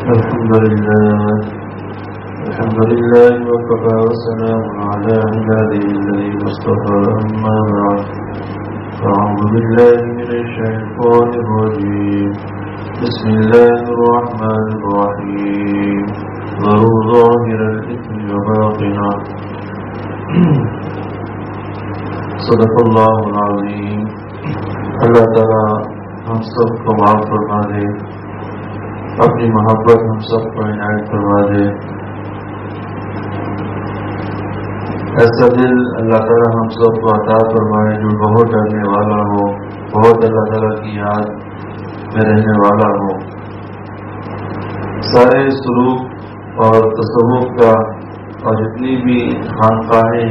الحمد لله وكفى وسلام على عباده الذين اصطفى أما بعد أعوذ بالله من الشيطان الرجيم بسم الله الرحمن الرحيم ذروا ظاهر الإثم وباطنه صدق اللہ العظیم. اللہ تعالیٰ ہم سب کو معاف فرما دے، اپنی محبت ہم سب کو عنایت فرما دے. ایسا دل اللہ تعالیٰ ہم سب کو عطا فرمائے جو بہت ڈرنے والا ہو، بہت اللہ تعالیٰ کی یاد میں رہنے والا ہو. سارے سلوک اور تصوف کا اور جتنی بھی خانقاہیں،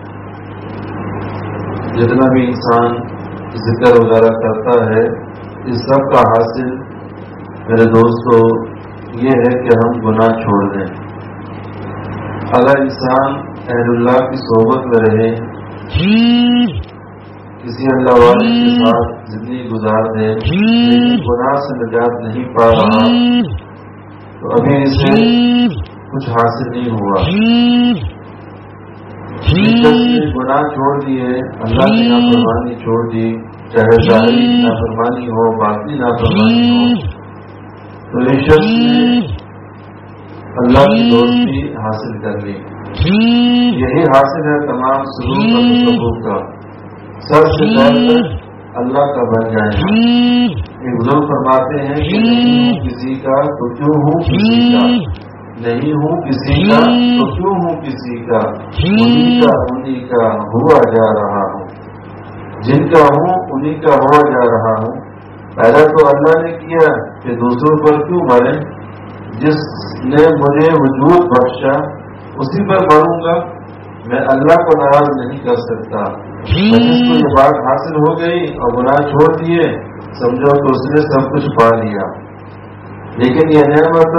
جتنا بھی انسان ذکر وغیرہ کرتا ہے، اس سب کا حاصل میرے دوستو یہ ہے کہ ہم گناہ چھوڑ دیں. اگر انسان اہل اللہ کی صحبت میں رہے، کسی اللہ والے کے ساتھ زندگی گزار دے، لیکن گناہ سے نجات نہیں پا رہا تو ابھی اسے کچھ حاصل نہیں ہوا. گناہ چھوڑ دیے، اللہ کی نافرمانی چھوڑ دی، چاہے ظاہری نافرمانی ہو، باطنی نافرمانی ہو، تو اس شخص نے اللہ کی دوستی حاصل کر لی. یہی حاصل ہے تمام سلوک اور تصوف کا. سب سے پہلے اللہ کا بن جائیں. ایک بزرگ فرماتے ہیں کہ نہیں ہوں کسی کا تو کیوں ہوں کسی کا، نہیں ہوں کسی کا تو کیوں ہوں کسی کا، انہی کا ہوا جا رہا ہوں، جن کا ہوں انہی کا ہوا جا رہا ہوں. پیدا تو اللہ نے کیا کہ دوسروں پر کیوں مرے، جس نے مجھے وجود بخشا اسی پر مروں گا. میں اللہ کو ناراض نہیں کر سکتا. جس کو یہ بات حاصل ہو گئی اور گناہ چھوڑ دیے، سمجھو تو اس نے سب کچھ پا لیا. لیکن یہ نعمت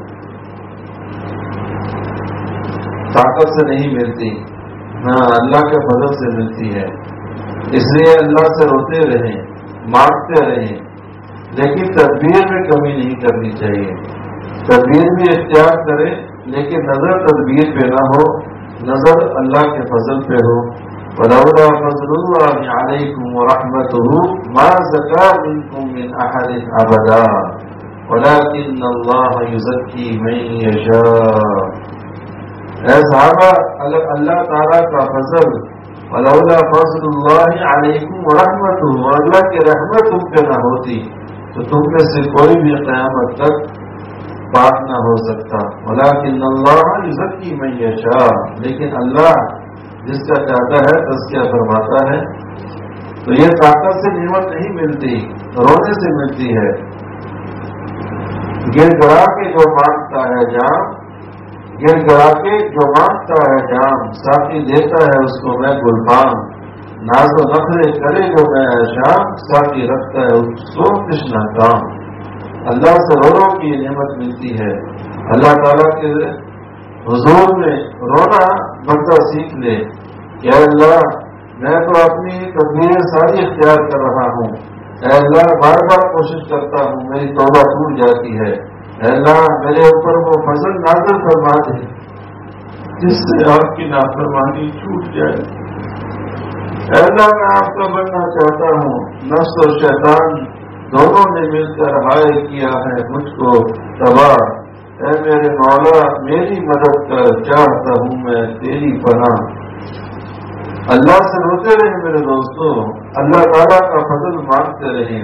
طاقت سے نہیں ملتی، ہاں اللہ کے فضل سے ملتی ہے. اس لیے اللہ سے روتے رہیں، مانگتے رہیں، لیکن تدبیر میں کمی نہیں کرنی چاہیے. تدبیر بھی اختیار کرے لیکن نظر تدبیر پہ نہ ہو، نظر اللہ کے فضل پہ ہو. وَلَوْلَا فَضْلُ اللَّهِ عَلَيْكُمْ وَرَحْمَتُهُ مَا زَكَىٰ مِنكُم مِّنْ أَحَدٍ أَبَدًا وَلَٰكِنَّ اللَّهَ يُزَكِّي مَن يَشَاءُ. اے صحابہ، اگر اللہ تعالیٰ کا فضل، وَلَوْلَا فَضْلُ اللَّهِ عَلَيْكُمْ وَرَحْمَتُهُ، اللہ کی رحمت تم پہ نہ ہوتی تو تم میں سے کوئی بھی قیامت تک پاک نہ ہو سکتا. وَلَٰكِنَّ اللَّهَ يُزَكِّي مَن يَشَاءُ، لیکن اللہ جس کا چاہتا ہے تزکیہ فرماتا ہے. تو یہ طاقت سے نعمت نہیں ملتی، رونے سے ملتی ہے. گر گڑا کے جو مانگتا ہے جام، گر گڑا کے جو مانگتا ہے جام، ساتھی دیتا ہے اس کو میں گلفام. ناز و نخرے کرے جو میں شام، ساتھی رکھتا ہے اس کو تشنا کام. اللہ سے رو کی نعمت ملتی ہے. اللہ تعالیٰ کے حضور میں رونا بندہ سیکھ لے کہ اے اللہ میں تو اپنی تدبیر ساری اختیار کر رہا ہوں. اے اللہ بار بار کوشش کرتا ہوں، میری توبہ ٹوٹ جاتی ہے. اے اللہ میرے اوپر وہ فضل نازل فرما دے جس سے آپ کی نافرمانی چھوٹ جائے. اے اللہ میں آپ کا بننا چاہتا ہوں. نفس اور شیطان دونوں نے مل کر ہائے کیا ہے مجھ کو تباہ. اے میرے مولا میری مدد کر، چاہتا ہوں میں تیری پناہ. اللہ سے روتے رہیں میرے دوستوں، اللہ تعالیٰ کا فضل مانگتے رہیں،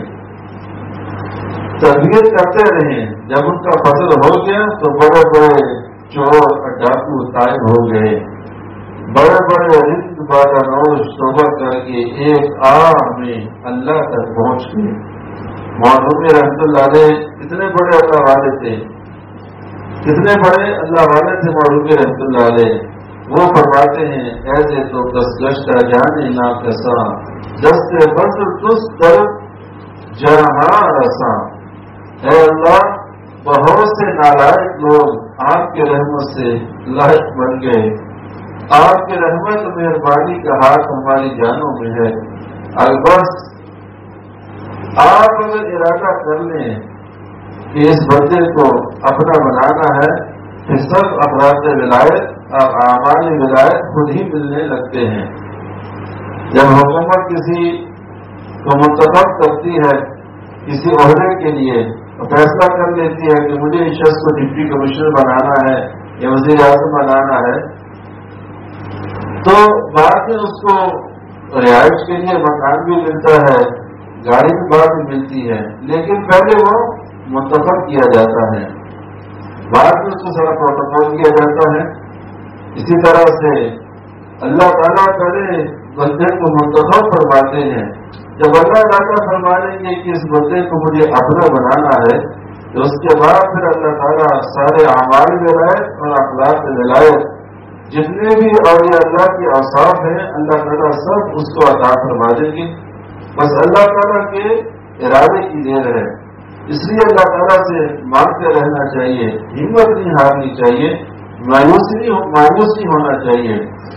تربیت کرتے رہیں. جب ان کا فضل ہو گیا تو بڑے بڑے چور اور ڈاکو طائب ہو گئے. بڑے بڑے رزق بالا نوش توبہ کر کے ایک میں اللہ تک پہنچ گئے. معروف رحمت اللہ علیہ کتنے بڑے اللہ والے تھے، کتنے بڑے اللہ والے تھے معروف رحمت اللہ علیہ. وہ فرماتے ہیں ایسے تو کس گشتہ جانے نا کساں، دست فضل تس در جہاں رساں. اے اللہ بہت سے نالائق لوگ آپ کے رحمت سے لائق بن گئے. آپ کی رحمت مہربانی کا ہاتھ ہماری جانوں میں ہے. البس آپ اگر ارادہ کر لیں کہ اس بندے کو اپنا بنانا ہے پھر سب افراد ولایت اور اعمال ولایت خود ہی ملنے لگتے ہیں۔ جب حکومت کسی کو منتخب کرتی ہے کسی عہدے کے لیے فیصلہ کر لیتی ہے کہ مجھے اس شخص کو ڈپٹی کمشنر بنانا ہے یا وزیر اعظم بنانا ہے، تو بعد میں اس کو رہائش کے لیے مکان بھی ملتا ہے، گاڑی بھی بعد میں ملتی ہے، لیکن پہلے وہ منتخب کیا جاتا ہے، بعد میں اس کو سارا پروٹوکول کیا جاتا ہے۔ اسی طرح سے اللہ تعالیٰ پہلے بندے کو منتخب فرماتے ہیں، جب اللہ تعالیٰ فرما لیں گے کہ اس بندے کو مجھے اپنا بنانا ہے، تو اس کے بعد پھر اللہ تعالیٰ سارے اعمال ولایت اور اخلاق ولایت جتنے بھی اولیاء اللہ کے اوصاف ہیں اللہ تعالیٰ سب اس کو عطا فرما دیں گے۔ بس اللہ تعالیٰ کے ارادے کی دیر ہے، اس لیے اللہ تعالیٰ سے مانگتے رہنا چاہیے، ہمت نہیں ہارنی چاہیے، مایوس نہیں ہونا چاہیے۔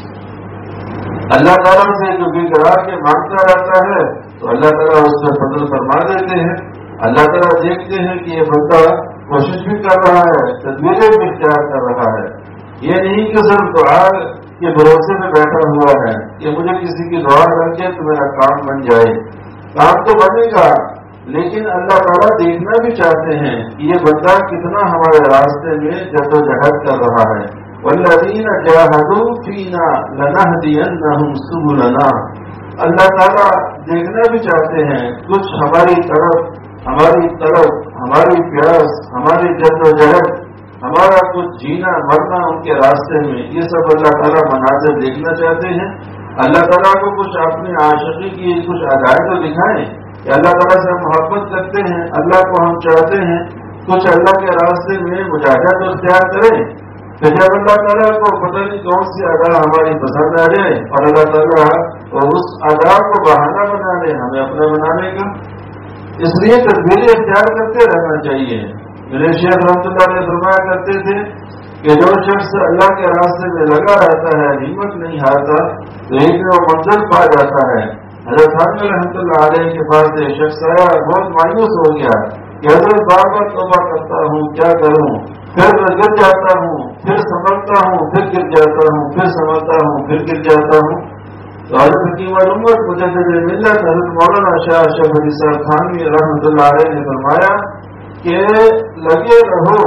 اللہ تعالیٰ سے جو بھی کرا کے مانگتا رہتا ہے تو اللہ تعالیٰ اس پر فضل فرما دیتے ہیں۔ اللہ تعالیٰ دیکھتے ہیں کہ یہ بندہ کوشش بھی کر رہا ہے، تدبیریں بھی اختیار کر رہا ہے، یہ نہیں کہ صرف دعا کے بھروسے میں بیٹھا ہوا ہے کہ مجھے کسی کی دعا کر کے تو میرا کام بن جائے۔ کام تو بنے گا، لیکن اللہ تعالیٰ دیکھنا بھی چاہتے ہیں کہ یہ بندہ کتنا ہمارے راستے میں جدوجہد کر رہا ہے۔ والذین جاہدوا فینا لنہدینہم سبلنا، اللہ تعالیٰ دیکھنا بھی چاہتے ہیں کچھ ہماری طرف، ہماری طرف، ہماری پیاس، ہماری جدوجہد، ہمارا کچھ جینا مرنا ان کے راستے میں، یہ سب اللہ تعالیٰ مناظر دیکھنا چاہتے ہیں۔ اللہ تعالیٰ کو کچھ اپنی عاشقی کی کچھ ادائیں تو دکھائیں کہ اللہ تعالیٰ سے ہم محبت کرتے ہیں، اللہ کو ہم چاہتے ہیں، کچھ اللہ کے راستے میں مجاہدہ اختیار کریں۔ پھر جب اللہ تعالیٰ کو پتہ نہیں کون سی ادا ہماری پسند آ جائے اور اللہ تعالیٰ اس ادا کو بہانہ بنا لے ہمیں اپنا بنانے کا، اس لیے تدبیریں اختیار کرتے رہنا چاہیے۔ میرے شیخ رحمۃ اللہ علیہ فرمایا کرتے تھے کہ جو شخص اللہ کے راستے میں لگا رہتا ہے، ہمت نہیں ہارتا، تو ایک دن وہ منزل پا جاتا ہے۔ حضرت حامد رحمۃ اللہ علیہ کے پاس ایک شخص آیا، بہت مایوس ہو گیا کہ حضرت بار بار توبہ کرتا ہوں، کیا کروں، پھر میں گر جاتا ہوں، پھر سنبھلتا ہوں، پھر گر جاتا ہوں، پھر سنبھلتا ہوں، پھر گر جاتا ہوں۔ تو حضرت حکیم الامت مجدد ملت حضرت مولانا شاہ اشرف علی صاحب تھانوی رحمۃ اللہ علیہ نے فرمایا کہ لگے رہو،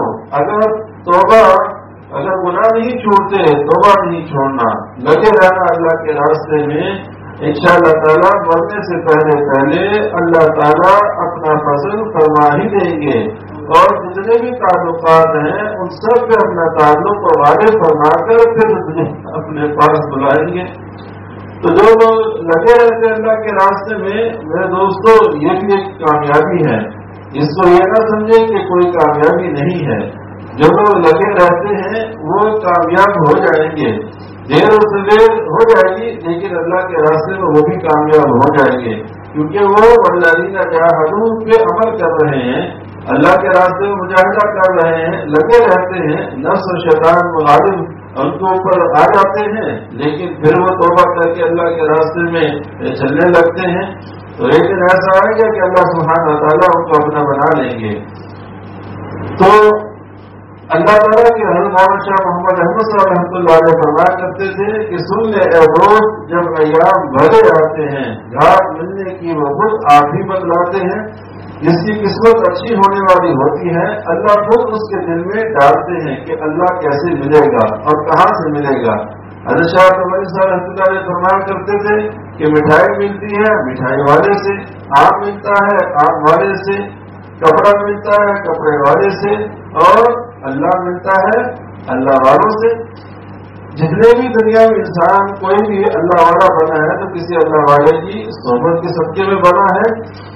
اگر گناہ نہیں چھوڑتے توبہ نہیں چھوڑنا، لگے رہنا اللہ کے راستے میں، انشاءاللہ تعالیٰ مرنے سے پہلے اللہ تعالیٰ اپنا فضل فرما ہی دیں گے، اور جتنے بھی تعلقات ہیں ان سب پہ اپنا تعلق کو غالب فرما کر پھر اپنے پاس بلائیں گے۔ تو جو لوگ لگے رہتے ہیں اللہ کے راستے میں، میرے دوستو یہ بھی ایک کامیابی ہے، اس کو یہ نہ سمجھیں کہ کوئی کامیابی نہیں ہے۔ جو لوگ لگے رہتے ہیں وہ کامیاب ہو جائیں گے، دیر و سویر ہو جائے گی، لیکن اللہ کے راستے میں وہ بھی کامیاب ہو جائیں گے، کیونکہ وہ والذین جاہدوا پہ عمل کر رہے ہیں، اللہ کے راستے میں مجاہدہ کر رہے ہیں، لگے رہتے ہیں، نفس و شیطان مغالب ان کے اوپر آ جاتے ہیں، لیکن پھر وہ توبہ کر کے اللہ کے راستے میں چلنے لگتے ہیں، تو ایک دن ایسا آئے گا کہ اللہ سبحانہ وتعالیٰ ان کو اپنا بنا لیں گے۔ تو اللہ تعالیٰ کے حضرت مولانا شاہ محمد احمد صاحب رحمۃ اللہ علیہ فرمایا کرتے تھے کہ سن لے اے روز جب ایام بھرے آتے ہیں، گھاٹ ملنے کی وہ خود آپ ہی بتلاتے ہیں، جس کی قسمت اچھی ہونے والی ہوتی ہے اللہ خود اس کے دل میں ڈالتے ہیں کہ اللہ کیسے ملے گا اور کہاں سے ملے گا۔ حضرت شاہ محمد صاحب رحمۃ اللہ علیہ فرمایا کرتے تھے کہ مٹھائی ملتی ہے مٹھائی والے سے، آم ملتا ہے آم والے سے، کپڑا ملتا ہے کپڑے والے سے، اور اللہ ملتا ہے اللہ والوں سے۔ جتنے بھی دنیا میں انسان کوئی بھی اللہ والا بنا ہے تو کسی اللہ والے کی صحبت کے صدقے میں بنا ہے،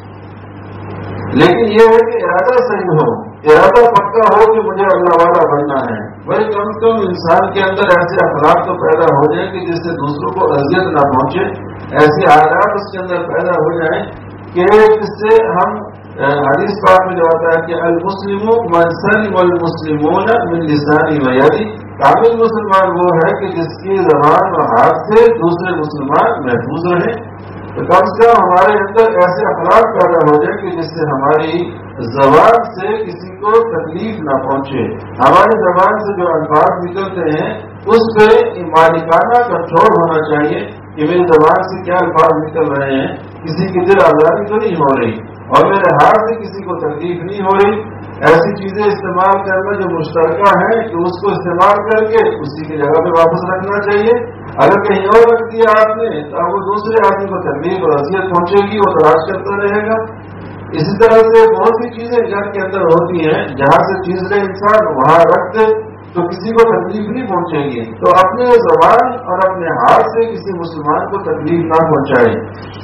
لیکن یہ ہے کہ ارادہ صحیح ہو، ارادہ پکا ہو کہ مجھے اللہ والا بننا ہے۔ بھائی کم سے کم انسان کے اندر ایسے اخلاق تو پیدا ہو جائیں کہ جس سے دوسروں کو اذیت نہ پہنچے، ایسی عادات اس کے اندر پیدا ہو جائیں کہ جس سے ہم حدیث پاک میں جو آتا ہے کہ المسلم من سلم المسلمون من لسانی و یدی، کامل مسلمان وہ ہے کہ جس کی زبان و ہاتھ سے دوسرے مسلمان محفوظ رہیں۔ تو کم سے کم ہمارے اندر ایسے اخلاق پیدا ہو جائے کہ جس سے ہماری زبان سے کسی کو تکلیف نہ پہنچے. ہماری زبان سے جو الفاظ نکلتے ہیں اس پہ مالکانہ کنٹرول ہونا چاہیے کہ میری زبان سے کیا الفاظ نکل رہے ہیں، کسی کی دل آزادی تو نہیں ہو رہی اور میرے ہاتھ سے کسی کو تکلیف نہیں ہو رہی. ایسی چیزیں استعمال کرنا جو مشترکہ ہیں کہ اس کو استعمال کر کے اسی کی جگہ پہ واپس رکھنا چاہیے. اگر کہیں اور رکھ دیا آپ نے تو وہ دوسرے آدمی کو تکلیف اور اذیت پہنچے گی، وہ تلاش کرتا رہے گا. اسی طرح سے بہت سی چیزیں گھر کے اندر ہوتی ہیں، جہاں سے چیز لے انسان وہاں رکھ دے تو کسی کو تکلیف نہیں پہنچے گی. تو اپنے زبان اور اپنے ہاتھ سے کسی مسلمان کو تکلیف نہ پہنچائے.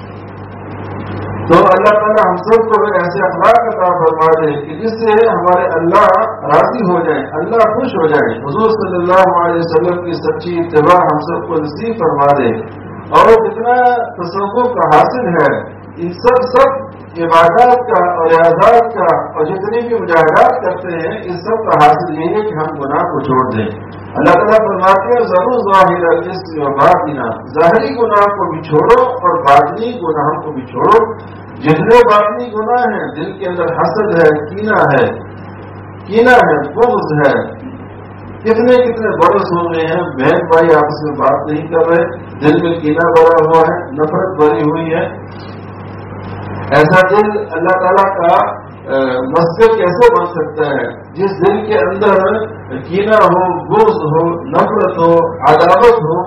تو اللہ تعالیٰ ہم سب کو ایسے اخلاق عطا فرما دے کہ جس سے ہمارے اللہ راضی ہو جائیں، اللہ خوش ہو جائے. حضور صلی اللہ علیہ وسلم کی سچی اتباع ہم سب کو نصیب فرما دے. اور جتنا تصوف کا حاصل ہے ان سب عبادات کا اور ریاضات کا اور جتنی بھی مجاہدات کرتے ہیں ان سب کا حاصل یہ ہے کہ ہم گناہ کو چھوڑ دیں. اللہ تعالیٰ فرماتے ہیں ضرور ظاہر الاسم و باطنا، ظاہری گناہ کو بھی چھوڑو اور باطنی گناہوں کو بھی چھوڑو. جتنے باطنی گناہ ہیں، دل کے اندر حسد ہے، کینہ ہے، بغض ہے، کتنے برس ہو گئے ہیں بہن بھائی آپس میں بات نہیں کر رہے، دل میں کینہ بھرا ہوا ہے، نفرت بھری ہوئی ہے. ایسا دل اللہ تعالیٰ کا مسجد کیسے بن سکتا ہے جس دل کے اندر کینہ ہو، بغض ہو، نفرت ہو، عداوت ہو؟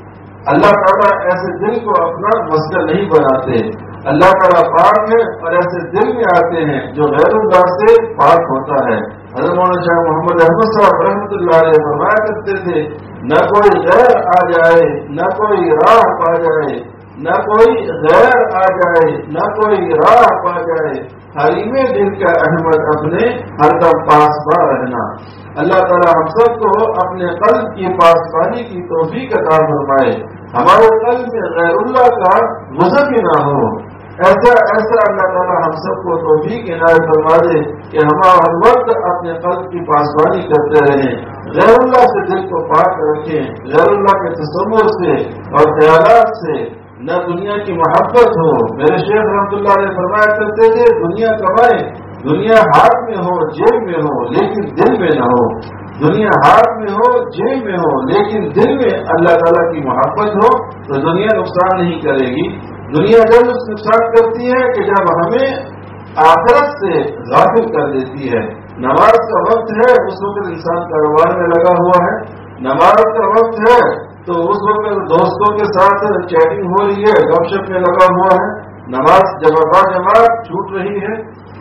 اللہ تعالیٰ ایسے دل کو اپنا مسجد نہیں بناتے. اللہ تعالیٰ پاک ہے اور ایسے دل میں آتے ہیں جو غیر اللہ سے پاک ہوتا ہے. حضرت مولانا شاہ محمد احمد صاحب رحمۃ اللہ علیہ فرمایا کرتے تھے، نہ کوئی غیر آ جائے، نہ کوئی راہ پا جائے، نہ کوئی غیر آ جائے، نہ کوئی راہ پا جائے، حریم دل کا احمد اپنے ہر دم پاس پا رہنا. اللہ تعالیٰ ہم سب کو اپنے قلب کی پاسبانی کی توفیق عطا فرمائے. ہمارے قلب میں غیر اللہ کا غضب ہی نہ ہو. ایسا اللہ تعالیٰ ہم سب کو توفیق عنایت فرما دے کہ ہم ہر وقت اپنے قلب کی پاسبانی کرتے رہیں، غیر اللہ سے دل کو پاک رکھیں، غیر اللہ کے تصور سے اور خیالات سے. نہ دنیا کی محبت ہو. میرے شیخ رحمۃ اللہ علیہ فرمایا کرتے تھے، دنیا کمائے، دنیا ہاتھ میں ہو، جیب میں ہو، لیکن دل میں نہ ہو. دنیا ہاتھ میں ہو، جیب میں ہو، لیکن دل میں اللہ تعالیٰ کی محبت ہو تو دنیا نقصان نہیں کرے گی. دنیا جب نقصان کرتی ہے کہ جب ہمیں آخرت سے غافل کر دیتی ہے. نماز کا وقت ہے، اس وقت انسان کاروبار میں لگا ہوا ہے. نماز کا وقت ہے تو اس وقت دوستوں کے ساتھ چیٹنگ ہو رہی ہے، گپ شپ میں لگا ہوا ہے. نماز جماعت چھوٹ رہی ہے.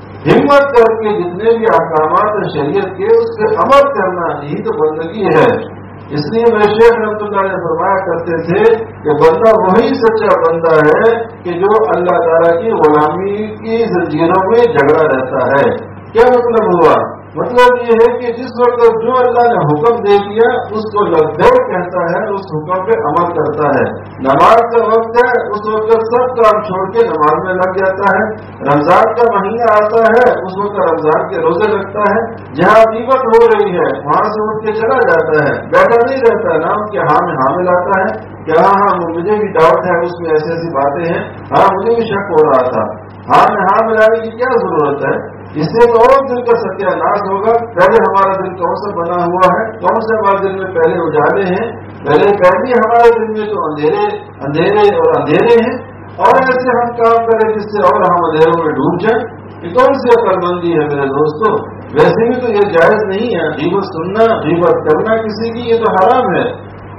ہمت کر کے جتنے بھی احکامات شریعت کے اس پہ عمل کرنا یہی تو بندگی ہے. اس لیے میرے شیخ رحمۃ اللہ نے فرمایا کرتے تھے کہ بندہ وہی سچا بندہ ہے کہ جو اللہ تعالیٰ کی غلامی کی زنجیروں میں جھگڑا رہتا ہے. کیا مطلب ہوا؟ مطلب یہ ہے کہ جس وقت جو اللہ نے حکم دے دیا اس کو لبیک کہتا ہے، اس حکم پہ عمل کرتا ہے. نماز کا وقت ہے، اس وقت سب کام چھوڑ کے نماز میں لگ جاتا ہے. رمضان کا مہینہ آتا ہے، اس وقت رمضان کے روزے رکھتا ہے. جہاں غیبت ہو رہی ہے وہاں سے اٹھ کے چلا جاتا ہے، بیٹھا نہیں رہتا. نام کے ہاں میں ہاں ملاتا ہے کہ ہاں مجھے بھی ڈاؤٹ ہے، اس میں ایسی ایسی باتیں ہیں، ہاں مجھے بھی شک ہو رہا تھا. ہاں میں ہاں ملانے کی کیا ضرورت ہے؟ اس سے تو اور دل کا ستیہ ناش ہوگا. پہلے ہمارا دل کون سا بنا ہوا ہے؟ کون سے ہمارے دل میں پہلے اجالے ہیں؟ پہلے ہمارے دل میں تو اندھیرے ہیں. اور ایسے ہم کام کریں جس سے اور ہم اندھیروں میں ڈوب جائیں. یہ کون سی عقل مندی ہے میرے دوستوں؟ ویسے بھی تو یہ جائز نہیں ہے. غیبت سننا، غیبت کرنا کسی کی، یہ تو حرام ہے.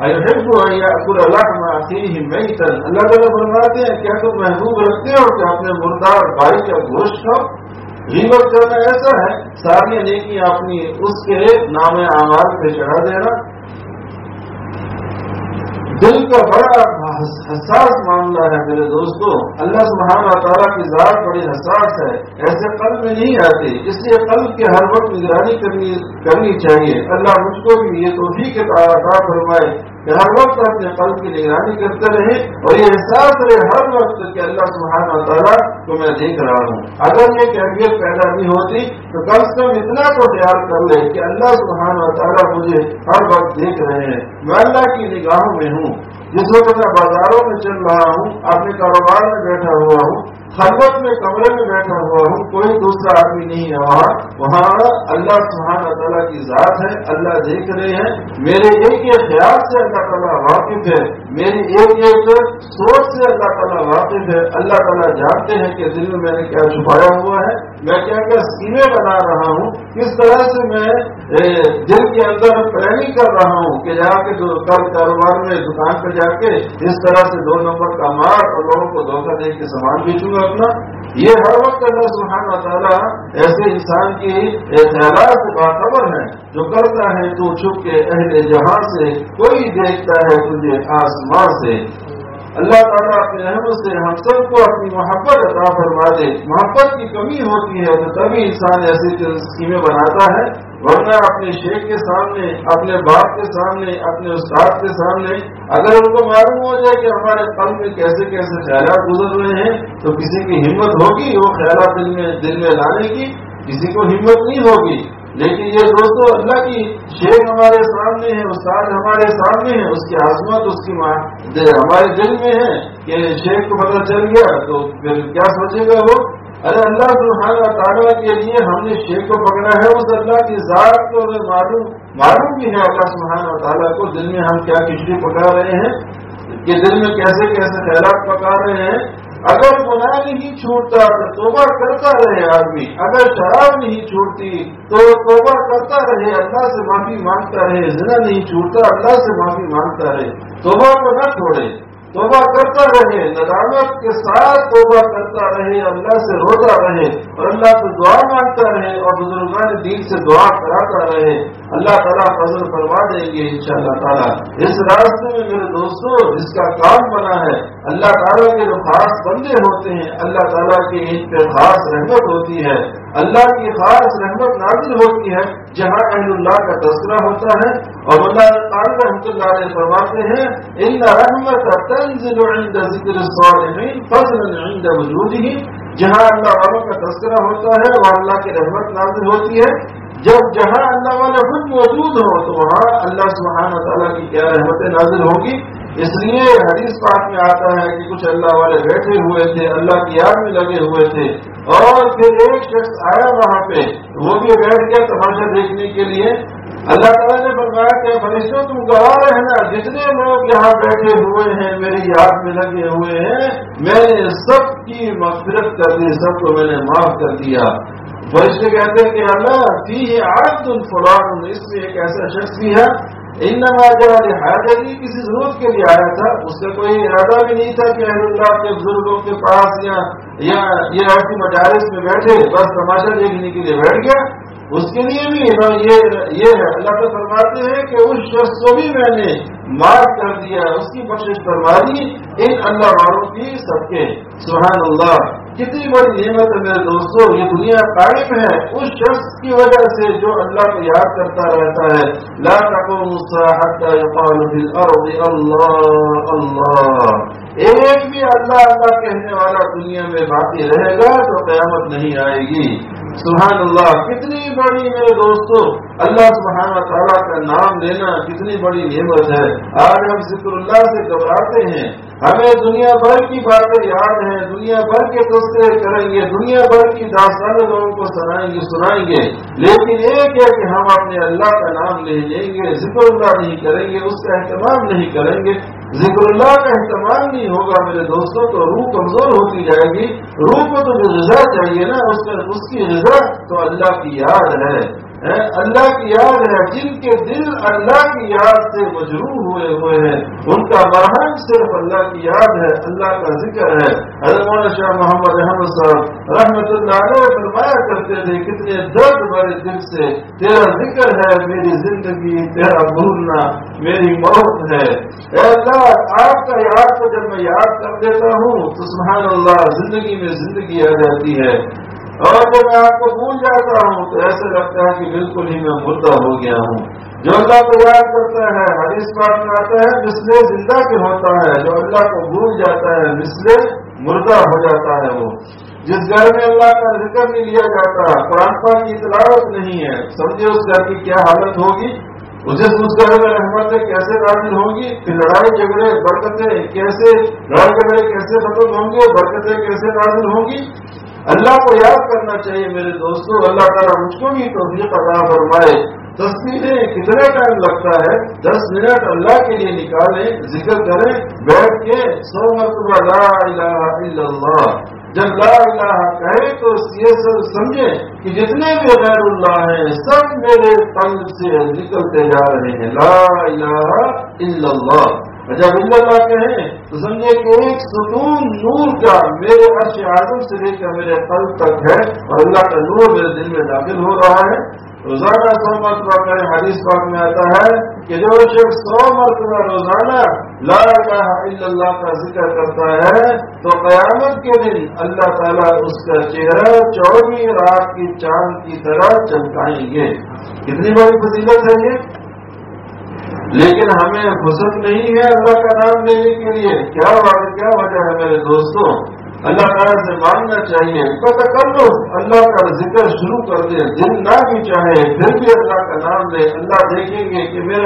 اللہ تعالیٰ فرماتے ہیں کیا تم محبوب رکھتے ہو کہ اپنے مردار بھائی کا گوشت کھاؤ؟ غیبت کرنا ایسا ہے ساری نیکی اپنی اس کے نام اعمال پہ چڑھا دینا. دل کا بڑا حساس معاملہ ہے میرے دوستو. اللہ سبحانہ و تعالیٰ کی ذات بڑی حساس ہے، ایسے قلب میں نہیں آتے. اس لیے قلب کے ہر وقت نگرانی کرنی چاہیے. اللہ مجھ کو بھی یہ توفیق عطا فرمائے کہ ہر وقت اپنے قلب کی نگرانی کرتے رہے اور یہ احساس رہے ہر وقت کہ اللہ سبحانہ و تعالیٰ کو میں دیکھ رہا ہوں. اگر یہ کیفیت پیدا نہیں ہوتی تو کم سے کم اتنا تو خیال کر لے کہ اللہ سبحانہ و تعالیٰ مجھے ہر وقت دیکھ رہے ہیں، میں اللہ کی نگاہوں میں ہوں. جس وقت میں بازاروں میں چل رہا ہوں، اپنے کاروبار میں بیٹھا ہوا ہوں، خلوت میں کمرے میں بیٹھا ہوا ہوں، کوئی دوسرا آدمی نہیں ہے وہاں اللہ سبحانہ تعالیٰ کی ذات ہے، اللہ دیکھ رہے ہیں، میرے ایک ایک خیال سے اللہ تعالیٰ واقف ہے، میری ایک ایک سوچ سے اللہ تعالیٰ واقف ہے، اللہ تعالیٰ جانتے ہیں کہ دل میں میں نے کیا چھپایا ہوا ہے، میں کیا کیا سکیمیں بنا رہا ہوں، کس طرح سے میں دل کے اندر پلاننگ کر رہا ہوں کہ جا کے کل کاروبار میں دکان پہ جا کے اس طرح سے 2 نمبر کا مار اور لوگوں کو دھوکہ دے کے سامان بیچوں گا اپنا. یہ ہر وقت اللہ سبحانہ تعالیٰ ایسے انسان کی خیالات سے باخبر ہے. جو کرتا ہے تو چھپ کے اہل جہاں سے، کوئی دیکھتا ہے تجھے آسمان سے. اللہ تعالیٰ اپنے رحمت سے ہم سب کو اپنی محبت عطا فرما دے. محبت کی کمی ہوتی ہے تو تبھی انسان ایسی اسکیمیں بناتا ہے، ورنہ اپنے شیخ کے سامنے، اپنے باپ کے سامنے، اپنے استاد کے سامنے اگر ان کو معلوم ہو جائے کہ ہمارے قلب میں کیسے کیسے خیالات گزر رہے ہیں تو کسی کی ہمت ہوگی وہ خیالات دل میں لانے کی؟ کسی کو ہمت نہیں ہوگی. لیکن یہ دوستو اللہ کی شیخ ہمارے سامنے ہے، استاد ہمارے سامنے ہے، اس کی عظمت اس کی ہمارے دل میں ہے کہ شیخ کو پتہ چل گیا تو پھر کیا سوچے گا وہ؟ ارے اللہ سبحانہ تعالیٰ کے لیے ہم نے شیخ کو پکڑا ہے، اس اللہ کی ذات کو معلوم بھی ہے اللہ سبحانہ تعالیٰ کو دل میں ہم کیا کشتی پکا رہے ہیں، کہ دل میں کیسے کیسے خیالات پکا رہے ہیں. اگر گناہ نہیں چھوٹتا تو توبہ کرتا رہے آدمی، اگر شراب نہیں چھوٹتی تو توبہ کرتا رہے، اللہ سے معافی مانگتا رہے. زنا نہیں چھوٹتا، اللہ سے معافی مانگتا رہے، توبہ کو نہ چھوڑے، توبہ کرتا رہے، ندامت کے ساتھ توبہ کرتا رہے، اللہ سے روتا رہے اور اللہ سے دعا مانگتا رہے اور بزرگان دین سے دعا کراتا رہے. اللہ تعالیٰ فضل فرما دیں گے انشاءاللہ تعالیٰ. اس راستے میں میرے دوستوں جس کا کام بنا ہے، اللہ تعالیٰ کے جو خاص بندے ہوتے ہیں، اللہ تعالیٰ کی ان پہ خاص رحمت ہوتی ہے، اللہ کی خاص رحمت نازل ہوتی ہے جہاں اہل اللہ کا تذکرہ ہوتا ہے. اور اللہ تعالیٰ رحمۃ اللہ علیہ فرماتے ہیں ان رحمت تنزل عند ذکر الصالحین فضلا عند وجودہ. جہاں اللہ والوں کا تذکرہ ہوتا ہے وہاں اللہ کی رحمت نازل ہوتی ہے. جہاں اللہ والے خود موجود ہو تو وہاں اللہ سبحانہ تعالیٰ کی کیا رحمتیں نازل ہوگی. اس لیے حدیث پاک میں آتا ہے کہ کچھ اللہ والے بیٹھے ہوئے تھے، اللہ کی یاد میں لگے ہوئے تھے، اور پھر ایک شخص آیا وہاں پہ، وہ بھی بیٹھ گیا تماشا دیکھنے کے لیے. اللہ تعالیٰ نے فرمایا کہ فرشتوں تم گواہ رہنا، جتنے لوگ یہاں بیٹھے ہوئے ہیں میری یاد میں لگے ہوئے ہیں، میں نے سب کی مغفرت کر دی، سب کو میں نے معاف کر دیا. فرشتے کہتے ہیں کہ اللہ فیہ عبد فلان، اس میں ایک ایسا شخص بھی ہے انما جاء لحاجتی، کسی ضرورت کے لیے آیا تھا، اس کا کوئی ارادہ بھی نہیں تھا کہ اہل اللہ کے بزرگوں کے پاس یا یہ ایسی مجالس میں بیٹھے بس تماشا دیکھنے کے لیے بیٹھ گیا. اس کے لیے بھی یہ ہے. اللہ تو فرماتے ہیں کہ اس شخص کو بھی میں نے معاف کر دیا، اس کی بخشش فرما دی ان اللہ والوں کی صدقے. سبحان اللہ، کتنی بڑی نعمت ہے میرے دوستوں. یہ دنیا قائم ہے اس شخص کی وجہ سے جو اللہ کو یاد کرتا رہتا ہے. لا تقوم الساعة حتى يقال في الأرض اللہ اللہ. ایک بھی اللہ اللہ کہنے والا دنیا میں باقی رہے گا تو قیامت نہیں آئے گی. سبحان اللہ، کتنی بڑی میرے دوستوں اللہ سبحانہ تعالیٰ کا نام لینا کتنی بڑی نعمت ہے. آج ہم ذکر اللہ سے گھبراتے ہیں، ہمیں دنیا بھر کی باتیں یاد ہیں، دنیا بھر کے تذکرے کریں گے، دنیا بھر کی داستانیں لوگوں کو سنائیں گے، لیکن ایک ہے کہ ہم اپنے اللہ کا نام لے لیں گے، ذکر اللہ نہیں کریں گے، اس کا اہتمام نہیں کریں گے. ذکر اللہ کا اہتمام نہیں ہوگا میرے دوستوں تو روح کمزور ہوتی جائے گی. روح کو تو غذا چاہیے نا، اس کی غذا تو اللہ کی یاد ہے، اللہ کی یاد ہے. جن کے دل اللہ کی یاد سے مجروح ہوئے ہیں ان کا مرہم صرف اللہ کی یاد ہے، اللہ کا ذکر ہے. حضرت مولانا شاہ محمد احمد صاحب رحمۃ اللہ علیہ فرمایا کرتے تھے کتنے درد بھرے دل سے تیرا ذکر ہے میری زندگی، تیرا بھولنا میری موت ہے. اے اللہ آپ کا یاد کو جب میں یاد کر دیتا ہوں تو سبحان اللہ زندگی میں زندگی آ جاتی ہے، اور جب میں آپ کو بھول جاتا ہوں تو ایسا لگتا ہے کہ بالکل ہی میں مردہ ہو گیا ہوں. جو اللہ کو یاد کرتا ہے حدیث پاک میں آتا ہے مثل زندہ کے ہوتا ہے، جو اللہ کو بھول جاتا ہے مثل مردہ ہو جاتا ہے. وہ جس گھر میں اللہ کا ذکر نہیں لیا جاتا، قرآن پاک کی تلاوت نہیں ہے، سمجھے اس گھر کی کیا حالت ہوگی. جس گھر میں رحمتیں کیسے نازل ہوں گی، پھر لڑائی جھگڑے برکتیں کیسے، لڑائی جھگڑے کیسے ختم ہوں گے، برکتیں کیسے نازل ہوں گی۔ اللہ کو یاد کرنا چاہیے میرے دوستوں، اللہ تعالیٰ مجھ کو بھی توفیق عطا فرمائے۔ تصویریں کتنا ٹائم لگتا ہے، 10 منٹ اللہ کے لیے نکالیں، ذکر کریں بیٹھ کے 100 مرتبہ لا الہ الا اللہ۔ جب لا الہ کہے تو یہ سب سمجھیں کہ جتنے بھی غیر اللہ ہیں سب میرے قلب سے نکلتے جا رہے ہیں، لا الہ الا اللہ۔ جب الا اللہ کہیں تو سمجھے کہ ایک ستون نور کا میرے عرش اعظم سے لے کر میرے قلب تک ہے اور اللہ کا نور میرے دل میں داخل ہو رہا ہے۔ روزانہ 100 مرتبہ کریں، حدیث پاک میں آتا ہے کہ جو شخص 100 مرتبہ روزانہ لا الہ الا اللہ کا ذکر کرتا ہے تو قیامت کے دن اللہ تعالیٰ اس کا چہرہ 24 رات کی چاند کی طرح چمکائیں گے۔ کتنی بڑی فضیلت ہے یہ، لیکن ہمیں فرصت نہیں ہے اللہ کا نام لینے کے لیے۔ کیا وجہ ہے میرے دوستوں؟ اللہ تعالیٰ سے مانگنا چاہیے، پتہ کر لو اللہ کا ذکر شروع کر دے، دل نہ بھی چاہے پھر بھی اللہ کا نام لے۔ اللہ دیکھیں گے کہ میرا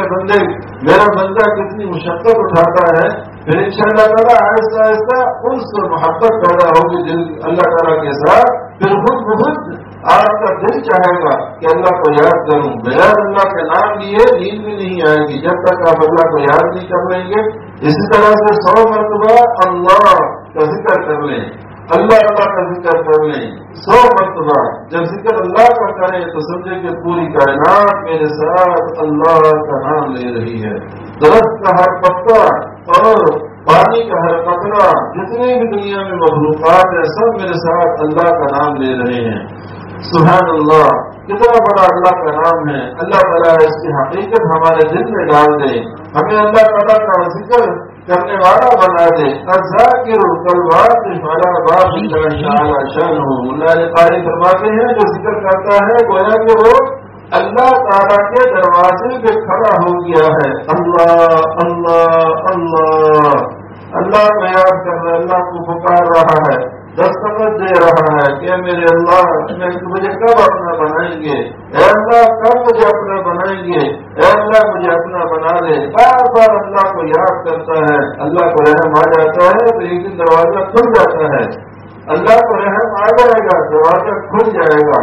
بندہ کتنی مشقت اٹھاتا ہے، پھر انشاءاللہ تعالیٰ آہستہ آہستہ ان سے محبت پیدا ہوگی دل اللہ تعالیٰ کے ساتھ، پھر خود بخود آپ کا دل چاہے گا کہ اللہ کو یاد کروں۔ بغیر اللہ کے نام لیے نیند بھی نہیں آئے گی جب تک آپ اللہ کو یاد نہیں کر لیں گے۔ اسی طرح سے 100 مرتبہ اللہ کا ذکر کر لیں، اللہ کا ذکر کر لیں 100 مرتبہ۔ جب ذکر اللہ کا کریں تو سمجھے کہ پوری کائنات میرے ساتھ اللہ کا نام لے رہی ہے۔ درخت کا ہر پتا اور پانی کا ہر قطرہ، جتنے بھی دنیا میں مخلوقات ہیں سب میرے ساتھ اللہ کا نام لے رہے ہیں۔ سبحان اللہ، کتنا بڑا اللہ کا نام ہے۔ اللہ تعالیٰ اس کی حقیقت ہمارے دل میں ڈال دے، ہمیں اللہ تعالیٰ کا ذکر کرنے والا بنا دے۔ الذاکر کالواقف علی باب اللہ تعالی شانہ، اللہ قاری فرماتے ہیں جو ذکر کرتا ہے گویا کہ وہ اللہ تعالیٰ کے دروازے پہ کھڑا ہو گیا ہے۔ اللہ اللہ اللہ، اللہ کو یاد کر رہا ہے، اللہ کو پکار رہا ہے، دستخط دے رہا ہے کہ میرے اللہ مجھے کب اپنا بنائیں گے، اے اللہ کب مجھے اپنا بنائیں گے، اے اللہ مجھے اپنا بنا دے۔ بار بار اللہ کو یاد کرتا ہے، اللہ کو رحم آ جاتا ہے تو ایک دن دروازہ کھل جاتا ہے، اللہ کو رحم آ جائے گا دروازہ کھل جائے گا۔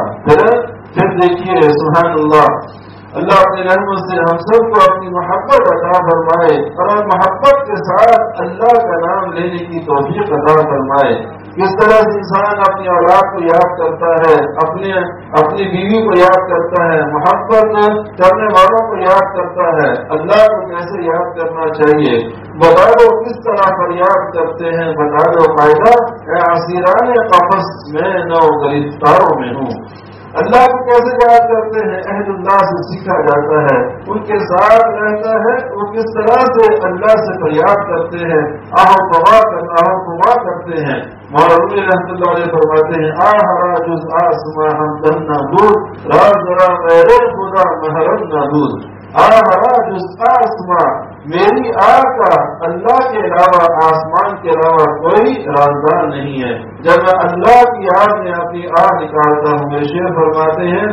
پھر دیکھیے سبحان اللہ، اللہ اپنے رحمت سے ہم سب کو اپنی محبت عطا فرمائے اور محبت کے ساتھ اللہ کا نام لینے کی توفیق عطا فرمائے۔ کس طرح سے انسان اپنی اولاد کو یاد کرتا ہے، اپنی بیوی کو یاد کرتا ہے، محبت کرنے والوں کو یاد کرتا ہے، اللہ کو کیسے یاد کرنا چاہیے بتا دو، کس طرح پر یاد کرتے ہیں بتا دو قاعدہ، اے اسیران قفس میں نہ گرفتاروں میں ہوں۔ اللہ کو کیسے یاد کرتے ہیں؟ عہد اللہ سے سیکھا جاتا ہے، ان کے ساتھ رہتا ہے، وہ کس طرح سے اللہ سے فریاد کرتے ہیں، آہو تباہ کرتے ہیں۔ مولانا رحمۃ اللہ علیہ فرماتے ہیں آہ جز آسماں ہم دن دور راز ذرا میرے خدا محرم نہ دور۔ آہ جز آسماں، میری کا اللہ کے علاوہ آسمان کے علاوہ کوئی رازدار نہیں ہے۔ جب میں اللہ کی آگ میں اپنی نکالتا ہوں، میرے شیخ فرماتے ہیں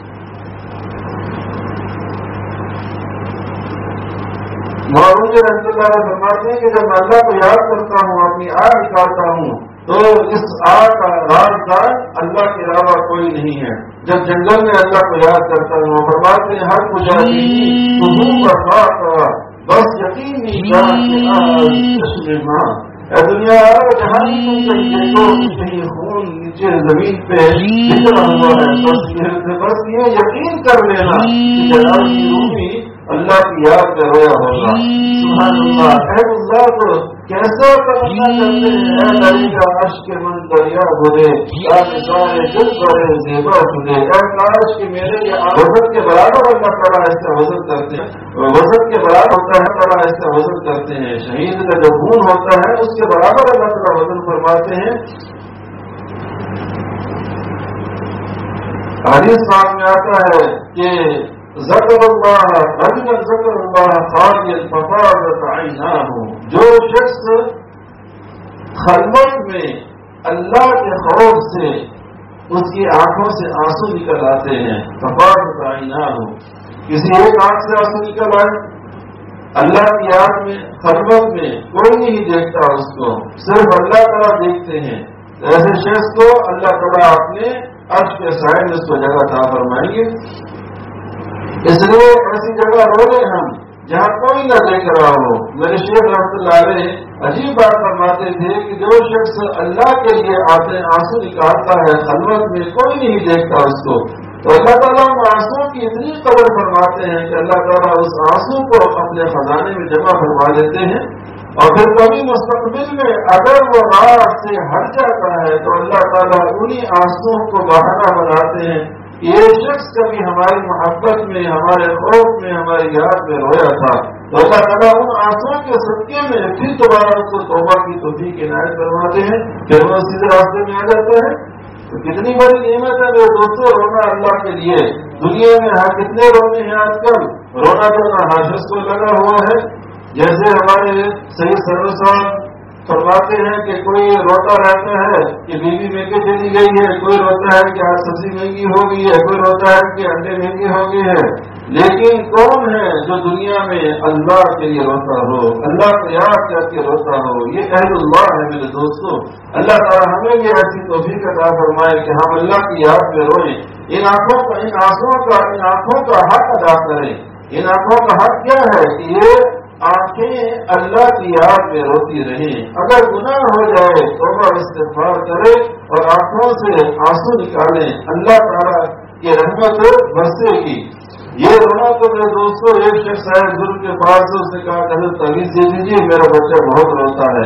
مولانا رحمۃ اللہ علیہ فرماتے ہیں کہ جب میں اللہ کو یاد کرتا ہوں، اپنی نکالتا ہوں تو اس کا رازدار اللہ کے علاوہ کوئی نہیں ہے۔ جب جنگل میں اللہ کو یاد کرتا ہوں، فرماتے ہیں ہر بس یقینی دنیا جہاں کہیں خون نیچے زمین پہ بکھرا ہوا ہے، بس یہ یقین کر لینا کہ جناب کی روحی اللہ کی یاد کا رویا ہوگا۔ سبحان اللہ، اے اللہ کو کیسا تمنا کرتے ہیں، اے دری کا عرش کے من دریا بھرے، سارے دل بڑے زیبا سنے، اے کاش کہ میرے یہ وزن کے برابر اللہ تعالیٰ اس کا وزن کرتے ہیں، وزن کے برابر ہوتا ہے تعالیٰ اس کا وزن کرتے ہیں، شہید کا جو خون ہوتا ہے اس کے برابر اللہ تعالیٰ وزن فرماتے ہیں۔ حدیث پاک میں آتا ہے کہ ذکر اللہ رجل ذکر اللہ خالیا ففاضت عیناہ، جو شخص خلوت میں اللہ کے خوف سے اس کی آنکھوں سے آنسو نکل آتے ہیں، ففاضت عیناہ، کسی ایک آنکھ سے آنسو نکل آئے؟ اللہ کی یاد میں خلوت میں کوئی نہیں دیکھتا اس کو، صرف اللہ تعالیٰ دیکھتے ہیں۔ ایسے شخص کو اللہ تعالیٰ اپنے عرش کے سائے میں اس کو جگہ عطا فرمائیں گے۔ اس لیے ایسی جگہ رو لیں ہم جہاں کوئی نہ دیکھ رہا ہو۔ میرے شیخ رحمۃ اللہ علیہ عجیب بات فرماتے تھے کہ جو شخص اللہ کے لیے آنسو نکالتا ہے خلوت میں، کوئی نہیں دیکھتا اس کو، تو اللہ تعالیٰ ان آنسو کی اتنی قدر فرماتے ہیں کہ اللہ تعالیٰ اس آنسو کو اپنے خزانے میں جمع فرما دیتے ہیں، اور پھر کبھی مستقبل میں اگر وہ راہ سے ہٹ جاتا ہے تو اللہ تعالیٰ انہی آنسو کو بہانہ بناتے ہیں۔ یہ شخص کبھی ہماری محبت میں، ہمارے خوف میں، ہماری یاد میں رویا تھا، تو اللہ تعالیٰ ان آنسوؤں کے صدقے میں پھر دوبارہ اس کو توبہ کی توفیق عنایت فرماتے ہیں، پھر وہ سیدھے راستے میں آ جاتا ہے۔ تو کتنی بڑی نعمت ہے میرے دوستوں رونا اللہ کے لیے۔ دنیا میں کتنے رونے ہیں آج کل، رونا تو نہ حاجت کو لگا ہوا ہے۔ جیسے ہمارے سید سرور صاحب فرماتے ہیں کہ کوئی روتا رہتا ہے کہ بیوی مہنگی چلی گئی ہے، کوئی روتا ہے کہ آج سبزی مہنگی ہو گئی ہے، کوئی روتا ہے کہ انڈے مہنگے ہو گئے ہیں، لیکن کون ہے جو دنیا میں اللہ کے لیے روتا ہو، اللہ کو یاد کر کے روتا ہو؟ یہ اہل اللہ ہے میرے دوستوں۔ اللہ تعالیٰ ہمیں یہ ایسی توفیق عطا فرمائے کہ ہم اللہ کی یاد میں روئیں، ان آنکھوں کا حق ادا کریں۔ ان آنکھوں کا حق کیا ہے کہ یہ آنکھیں اللہ کی یاد میں روتی رہیں۔ اگر گناہ ہو جائے توبہ استغفار کرے اور آنکھوں سے آنسو نکالیں، اللہ تعالیٰ کی رحمت برسے گی۔ یہ رونا تو میرے دوستوں، ایک شخص ہے بزرگ کے پاس سے، اس نے کہا کہ تعویذ دے دیجیے، میرا بچہ بہت روتا ہے۔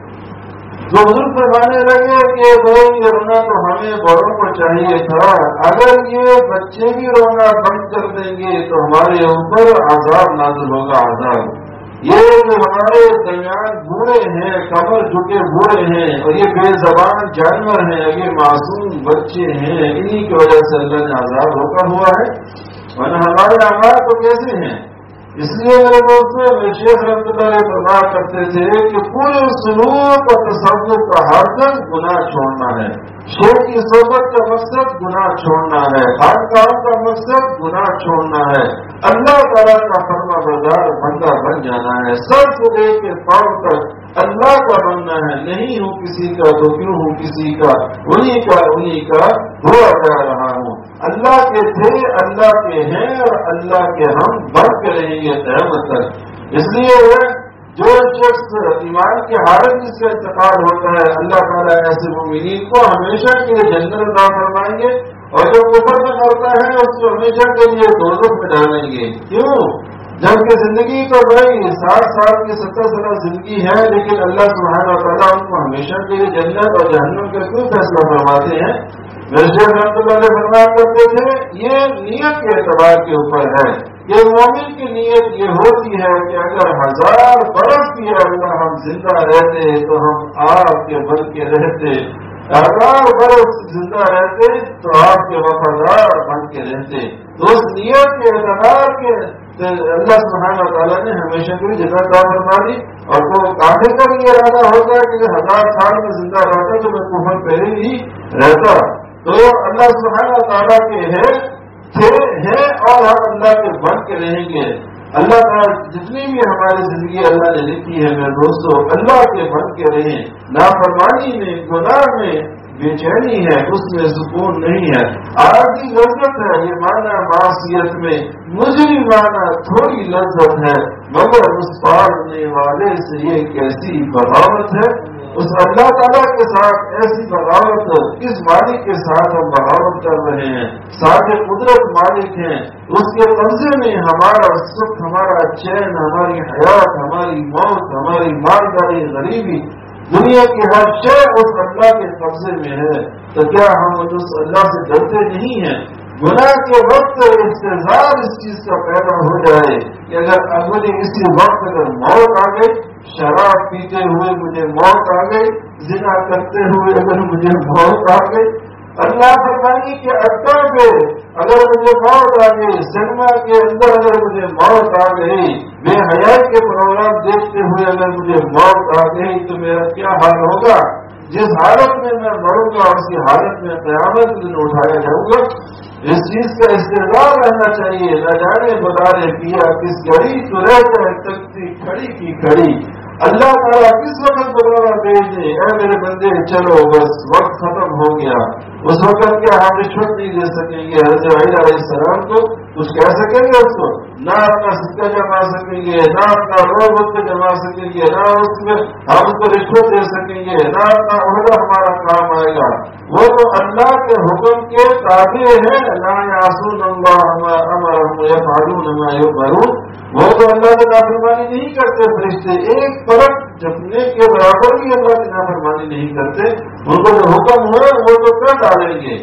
تو بزرگ فرمانے لگے کہ بھائی یہ رونا تو ہمیں بڑوں کو چاہیے تھا، اگر یہ بچے بھی رونا بند کر دیں گے تو ہمارے اوپر عذاب نازل ہوگا، عذاب۔ یہ جو ہمارے درمیان بوڑھے ہیں، کمر جھکے بوڑھے ہیں، اور یہ بے زبان جانور ہیں، یہ معصوم بچے ہیں، انہی کی وجہ سے اللہ نے عذاب روکا ہوا ہے، ورنہ ہمارے اعمال تو کیسے ہیں؟ اس لیے میرے دوستوں شیخ رحمۃ اللہ علیہ فرمایا کرتے تھے کہ پورے سلوک اور تصوف کا ہردم گناہ چھوڑنا ہے۔ شیخ کی صحبت کا مقصد گناہ چھوڑنا ہے، خانقاہوں کا مقصد گناہ چھوڑنا ہے، اللہ تعالیٰ کا فرما بردار بندہ بن جانا ہے، سر سے لے کے پاؤں تک اللہ کا بننا ہے۔ نہیں ہوں کسی کا تو کیوں ہوں کسی کا، انہی کا ہوا جا رہا ہوں۔ اللہ کے تھے، اللہ کے ہیں، اور اللہ کے ہم بن کے رہیں گے قیامت تک۔ اس لیے جو شخص ایمان کی حالت جس کا انتقال ہوتا ہے، اللہ تعالیٰ ایسے مومنین کو ہمیشہ کے لیے جنت عطا فرمائیں گے، اور جو کفر میں مرتا ہے اس کو ہمیشہ کے لیے دوزخ میں ڈالیں گے۔ کیوں؟ جبکہ زندگی تو بھائی 60 سال کی 70 سال زندگی ہے، لیکن اللہ سبحانہ وتعالیٰ ان کو ہمیشہ کے لیے جنت اور جہنم کا کیوں فیصلہ فرماتے ہیں؟ شیخ رحمۃ اللہ علیہ فرمایا کرتے تھے یہ نیت کے اعتبار کے اوپر ہے۔ یہ مومن کی نیت یہ ہوتی ہے کہ اگر 1000 برس بھی اللہ ہم زندہ رہتے تو ہم آپ کے بن کے رہتے، 1000 برس زندہ رہتے تو آپ کے وفادار بن کے رہتے۔ تو اس نیت کے اعتبار کے اللہ سبحانہ تعالیٰ نے ہمیشہ کے لیے جنت عطا فرما دی، اور وہ کافر کا بھی ارادہ ہوتا ہے کہ 1000 سال میں زندہ رہتا تو میں کفر پہلے ہی رہتا۔ تو اللہ سبحانہ تعالیٰ کے ہیں اور ہم اللہ کے بن کے رہیں گے۔ اللہ تعالیٰ جتنی بھی ہماری زندگی اللہ نے لکھی ہے میرے دوستوں، اللہ کے بن کے رہیں۔ نافرمانی میں، گناہ میں بے چینی ہے، اس میں سکون نہیں ہے، عارضی لذت ہے۔ یہ معنی معصیت میں مجری معنی تھوڑی لذت ہے، مگر اس پالنے والے سے یہ کیسی بغاوت ہے۔ اس اللہ تعالیٰ کے ساتھ ایسی بغاوت، کس مالک کے ساتھ ہم بغاوت کر رہے ہیں؟ ساتھ قدرت مالک ہیں، اس کے قبضے میں ہمارا سکھ، ہمارا چین، ہماری حیات، ہماری موت، ہماری مالداری، غریبی، دنیا کی ہر شے اس اللہ کے قبضے میں ہے۔ تو کیا ہم اس اللہ سے ڈرتے نہیں ہیں؟ گناہ کے وقت انتظار اس چیز کا پیدا ہو جائے کہ اگر مجھے اسی وقت اگر موت آ گئی، شراب پیتے ہوئے مجھے موت آ گئی، زنا کرتے ہوئے اگر مجھے موت آ گئی، اللہ فرمائے کہ اڈا پہ اگر مجھے موت آ گئی، سنیما کے اندر اگر مجھے موت آ گئی، بے حیائی کے پروگرام دیکھتے ہوئے اگر مجھے موت آ گئی تو میرا کیا حال ہوگا؟ जिस हालत में मैं मरूंगा उसी हालत में क़यामत के दिन उठाया जाऊंगा। इस चीज का इस्तेमाल रहना चाहिए। न जाने बुलाने पिया किस घड़ी तो रहता है तकती खड़ी की खड़ी। अल्लाह ताला किस वक्त बुलावा भेज दे, ऐ मेरे बंदे चलो बस वक्त खत्म हो गया। उस वक्त क्या हम रिश्वत नहीं दे सकेंगे हज़रत अलैहिस्सलाम को, कुछ कह सकेंगे उसको? ना अपना सिक्का जमा सकेंगे, ना अपना रोब जमा सकेंगे, ना उसमें हम उसको रिश्वत दे सकेंगे, ना अपना उहदा हमारा काम आएगा। वो तो अल्लाह के हुक्म के ताबे हैं। ला यासून अल्लाह अमरहुम यफअलून मा युमरून। वो तो अल्लाह की नाफरमानी नहीं करते फरिश्ते, एक पलक झपकने के बराबर भी अल्लाह की नाफरमानी नहीं करते। उनको जो हुक्म हुआ वो तो कर डालेंगे।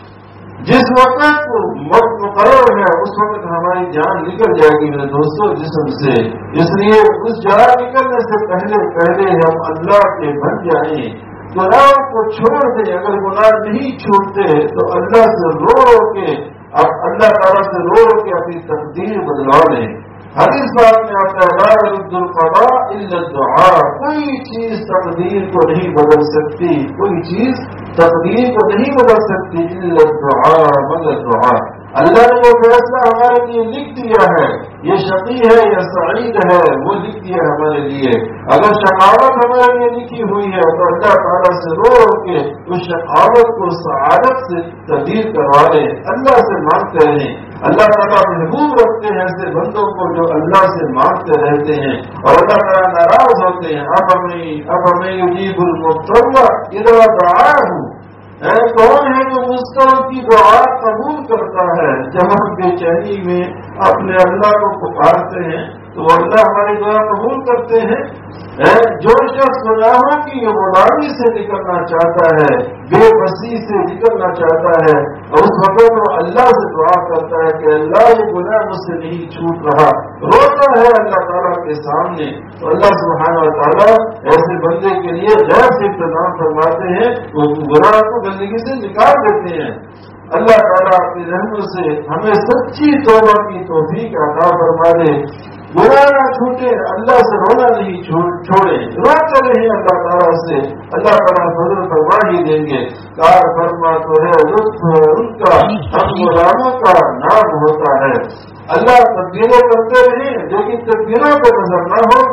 जिस वक्त मुकर्रर है उस वक्त हमारी जान निकल जाएगी मेरे दोस्तों जिस्म से। इसलिए उस जान निकलने से पहले पहले हम अल्लाह के बन जाएं, गुनाह को छोड़ दें। अगर गुनाह नहीं छूटते तो अल्लाह से रो के, अब अल्लाह ताला से रो के अपनी तकदीर बदला लें। हदीस बात में आता है ला युद्दुल क़दा इल्ला दुआ। कोई चीज तकदीर को नहीं बदल सकती, कोई चीज तकदीर को नहीं बदल सकती इल्ला दुआ, मगर दुआ। अल्लाह ने जो फैसला हमारे लिए लिख दिया है, ये शकी है या सईद है, वो लिख दिया हमारे लिए। अगर शकावत हमारे लिए लिखी हुई है तो अल्लाह ताला से रो के उस शकावत को सआदत से तब्दील करवा लें, अल्लाह से मांगते रहें। अल्लाह ताला महबूब रखते हैं ऐसे बंदों को जो अल्लाह से मांगते रहते हैं, और अल्लाह ताला नाराज होते हैं। अब हमें युजीबुल मुज़्तर्रा इज़ा दआहू। कौन है जो मुस्तर्र की दुआ कबूल करता है? जब हम बेचैनी में अपने अल्लाह को पुकारते हैं तो अल्लाह हमारी दुआ कबूल करते हैं। जो शख्स गुनाहों की गुलामी से निकलना चाहता है, बेबसी से निकलना चाहता है, और उस वक्त वो अल्लाह से दुआ करता है कि अल्लाह ये गुनाह मुझसे नहीं छूट रहा, रोता है अल्लाह ताला के सामने, तो अल्लाह सुब्हानहू व तआला ऐसे बंदे के लिए गैर से इंतजाम फरमाते हैं, वो गुनाह को जिंदगी से निकाल देते हैं। अल्लाह ताला अपनी रहमत से हमें सच्ची तौबा की तौफीक अता फरमा दे। गुनाह ना छूटे, अल्लाह से रोना नहीं छोड़े, रोते रहे अल्लाह ताला से। अल्लाह ताला फजल फरमा ही देंगे। कार फरमा तो है लुत्फ उनका, हम गुलामों का नाम होता है। अल्लाह तकदीरें करते रहे, लेकिन तकदीरों पर नजर न हो,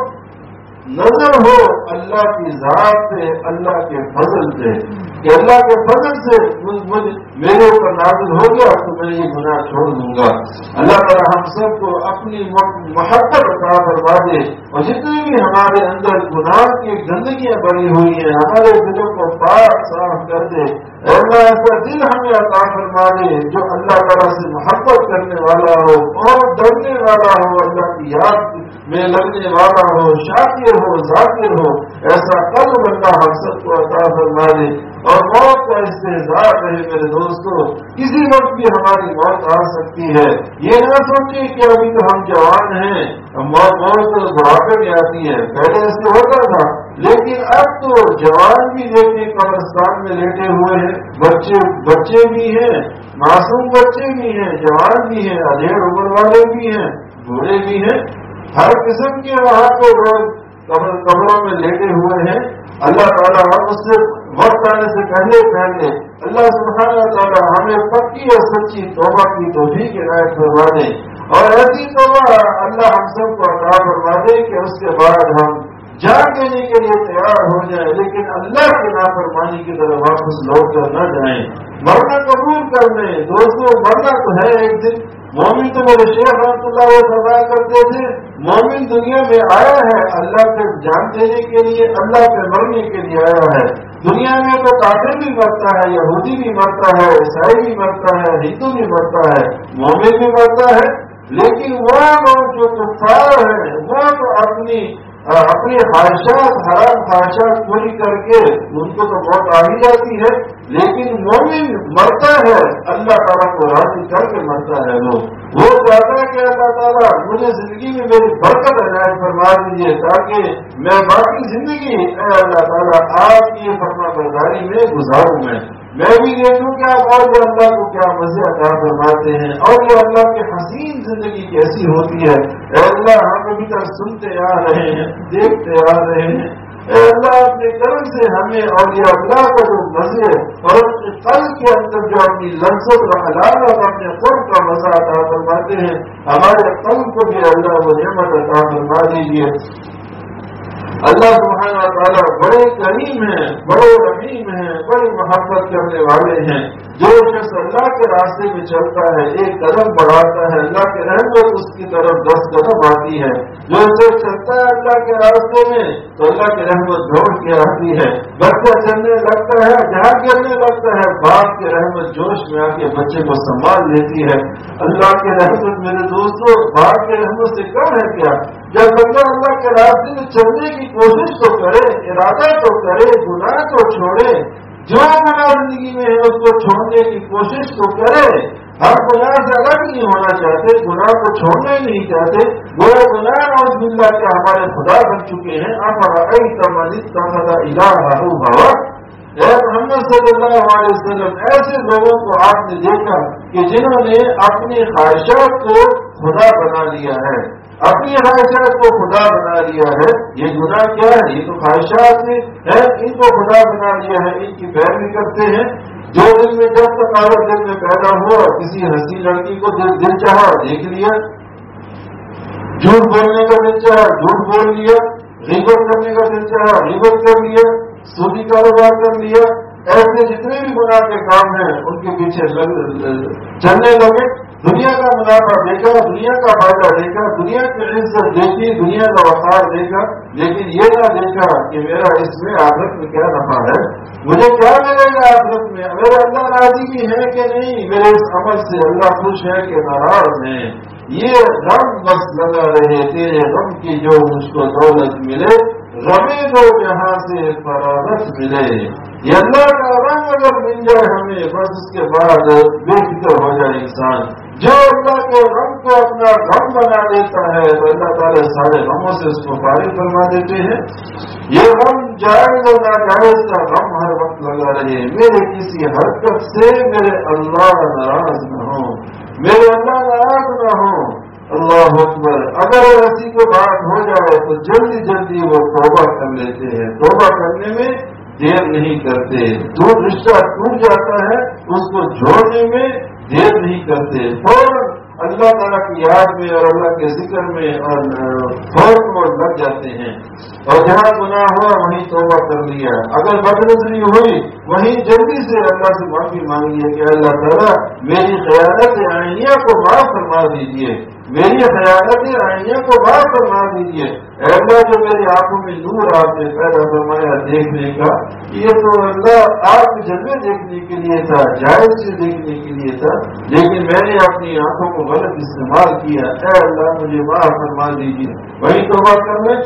नजर हो अल्लाह की जात पे, अल्लाह के फजल से, कि अल्लाह के फजल से मेरे ऊपर नाज़िल हो गया तो मैं ये गुनाह छोड़ दूंगा। अल्लाह ताला हम सबको अपनी मोहब्बत अता फरमा दे, और जितनी भी हमारे अंदर गुनाह की गंदगियां भरी हुई हैं हमारे दिलों को पाक साफ कर दे। अल्लाह ऐसा दिल हमें अता फरमा दे जो अल्लाह ताला से मोहब्बत करने वाला हो और डरने वाला हो, अल्लाह की याद में लगने वाला हो, शाकिर हो, जाकिर हो। ऐसा कल्ब अल्लाह हम सबको अता फरमा दे। और मौत का इस्तेज़ार रहे मेरे दोस्तों, किसी वक्त भी हमारी मौत आ सकती है। ये ना सोचिए कि अभी तो हम जवान हैं, मौत तो बुढ़ापे में आती है, पहले ऐसे होता था, लेकिन अब तो जवान भी लेके कब्रिस्तान में लेटे हुए हैं, बच्चे भी हैं, मासूम बच्चे भी हैं, जवान भी हैं, अधेड़ उम्र वाले भी हैं, बूढ़े भी हैं, हर किस्म के वहां पे लोग कब्रों में लेटे हुए हैं। अल्लाह ताला हम उससे वक्त आने से पहले अल्लाह सुब्हानहू व तआला हमें पक्की और सच्ची तौबा की तौफीक इनायत फरमा दे, और ऐसी तौबा अल्लाह हम सबको अता फरमा दे कि उसके बाद हम जान देने के लिए तैयार हो जाए, लेकिन अल्लाह की नाफरमानी की तरफ वापस लौट कर न जाए। मरना कबूल कर लें दोस्तों, मरना तो है एक दिन। मोमिन तो मेरे शेख रहमतुल्लाह फरमाया करते थे, मोमिन दुनिया में आया है अल्लाह पे जान देने के लिए, अल्लाह पे मरने के लिए आया है। दुनिया में तो काफिर भी मरता है, यहूदी भी मरता है, ईसाई भी मरता है, हिंदू भी मरता है, मोमिन भी मरता है। लेकिन वह लोग जो कुफ्फार है वह तो अपनी ख्वाहिशात, हराम ख्वाहिशात पूरी करके उनको तो मौत आ ही जाती है, लेकिन मोमिन मरता है अल्लाह ताला को राजी करके मरता है। वो चाहता है कि अल्लाह ताला मुझे जिंदगी में मेरी बरकत इनायत फरमा दीजिए, ताकि मैं बाकी जिंदगी अल्लाह ताला आपकी फरमा बरदारी में गुजारूं। मैं भी देखूं कि आप और जो अल्लाह को क्या मजे अता फरमाते हैं, और ये अल्लाह की हसीन जिंदगी कैसी होती है। अल्लाह हम अभी तक सुनते आ रहे हैं, देखते आ रहे हैं, اے اللہ اپنے کرم سے ہمیں اولیاء اللہ کا جو مزے اور اپنے قلب کے اندر جو اپنی لذت اور حلاوت اپنے قرب کا مزہ عطا فرماتے ہیں، ہمارے قلب کو بھی اللہ وہ نعمت عطا فرما دیجیے۔ اللہ سبحانہ و تعالیٰ بڑے کریم ہیں، بڑے رحیم ہیں، بڑی محبت کرنے والے ہیں۔ جو شخص اللہ کے راستے میں چلتا ہے، ایک قدم بڑھاتا ہے، اللہ کے رحمت اس کی طرف 10 قدم آتی ہے۔ جو شخص چلتا ہے اللہ کے راستے میں تو اللہ کی رحمت دوڑ کے آتی ہے۔ بچہ چلنے لگتا ہے، جہاں گرنے لگتا ہے، باپ کی رحمت جوش میں آ کے بچے کو سنبھال لیتی ہے۔ اللہ کی رحمت میرے دوستوں باپ کی رحمت سے کم ہے کیا؟ جب بندہ اللہ کے راستے میں چلنے کی کوشش تو کرے، ارادہ تو کرے، گناہ تو چھوڑے، جو گناہ زندگی میں ہے اس کو چھوڑنے کی کوشش تو کرے۔ ہم گناہ سے الگ نہیں ہونا چاہتے، گناہ کو چھوڑنا ہی نہیں چاہتے، وہ گناہ اور باللہ کے ہمارے خدا بن چکے ہیں۔ اے محمد صلی اللہ علیہ وسلم، ایسے لوگوں کو آپ نے دیکھا کہ جنہوں نے اپنی خواہشات کو خدا بنا لیا ہے، اپنی خواہشات کو خدا بنا لیا ہے۔ یہ گناہ کیا ہے؟ یہ تو خواہشات ہے، ان کو خدا بنا لیا ہے، ان کی پیروی کرتے ہیں۔ جو دل میں جب تک عورت دل میں پیدا ہوا، کسی ہنسی لڑکی کو دل چاہا دیکھ لیا، جھوٹ بولنے کا دل چاہا جھوٹ بول لیا، غیبت کرنے کا دل چاہا غیبت کر لیا، سودی کاروبار کر لیا۔ ایسے جتنے بھی گناہ کے کام ہیں ان کے پیچھے چلنے لگے۔ دنیا کا منافع دیکھا، دنیا کا فائدہ دیکھا، دنیا کی عزت دیکھی، دنیا کا وقار دیکھا، لیکن یہ نہ دیکھا کہ میرا اس میں آخرت میں کیا نفع ہے، مجھے کیا ملے گا آخرت میں، میرا اللہ راضی بھی ہے کہ نہیں، میرے اس عمل سے اللہ خوش ہے کہ ناراض ہے۔ یہ غم بس لگا رہے تیرے غم کی جو مجھ کو دولت ملے، غمیں دو جہاں سے فرارت ملے۔ یہ اللہ کا غم اگر مل جائے ہمیں، بس اس کے بعد بے فکر ہو جائے انسان۔ جو اللہ کے غم کو اپنا غم بنا دیتا ہے تو اللہ تعالیٰ سارے غموں سے اس کو فارغ فرما دیتے ہیں۔ یہ غم جائز اور ناجائز کا غم ہر وقت لگا رہے، میرے کسی حرکت سے میرے اللہ ناراض نہ ہو، میرے اللہ ناراض نہ ہو۔ اللہ اکبر۔ اگر ایسی کو بات ہو جائے تو جلدی جلدی وہ توبہ کر لیتے ہیں، توبہ کرنے میں دیر نہیں کرتے۔ جو رشتہ ٹوٹ جاتا ہے اس کو جوڑنے میں دیر نہیں کرتے، فوراً اللہ تعالیٰ کی یاد میں اور اللہ کے ذکر میں اور فوراً وہ لگ جاتے ہیں۔ اور جہاں گناہ ہوا وہیں توبہ کر لیا، اگر بدنظری ہوئی وہیں جلدی سے اللہ سے معافی مانگیے کہ اللہ تعالیٰ میری خیانت عینیہ کو معاف فرما دیجیے، میری خیانت عینیہ کو معاف فرما دیجیے۔ اے اللہ جو میری آنکھوں میں نور آپ نے پیدا فرمایا دیکھنے کا، یہ تو اللہ آپ کے جلوے دیکھنے کے لیے تھا، جائز سے دیکھنے کے لیے تھا، لیکن میں نے اپنی آنکھوں کو غلط استعمال کیا، اے اللہ مجھے معاف فرما دیجیے، وہی توبہ کر لیں۔